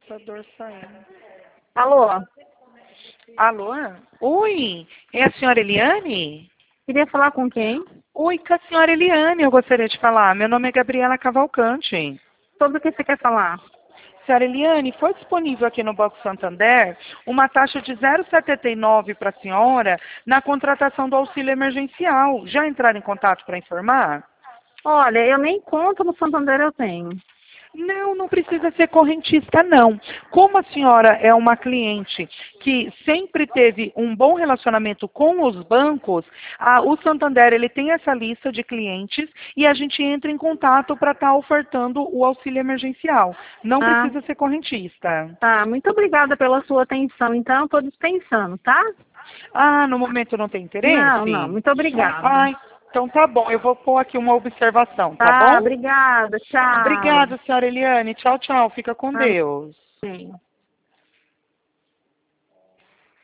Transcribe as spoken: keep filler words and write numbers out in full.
Computador saindo. Alô? Alô? Oi, é a senhora Eliane? Queria falar com quem? Oi, com a senhora Eliane eu gostaria de falar. Meu nome é Gabriela Cavalcante. Sobre o que você quer falar? Senhora Eliane, foi disponível aqui no Banco Santander uma taxa de zero vírgula setenta e nove para a senhora na contratação do auxílio emergencial. Já entraram em contato para informar? Olha, eu nem conta no Santander eu tenho. Não, não precisa ser correntista, não. Como a senhora é uma cliente que sempre teve um bom relacionamento com os bancos, a, o Santander ele tem essa lista de clientes e a gente entra em contato para estar ofertando o auxílio emergencial. Não Ah, precisa ser correntista. tá. Muito obrigada pela sua atenção. Então, eu tô dispensando, tá? Ah, no momento não tem Não, não. interesse? Muito obrigada. Ai, então tá bom. Eu vou pôr aqui uma observação, tá Tá, bom? obrigada. Tchau. Obrigada, senhora Eliane. Tchau, tchau. Fica com Deus. Amém.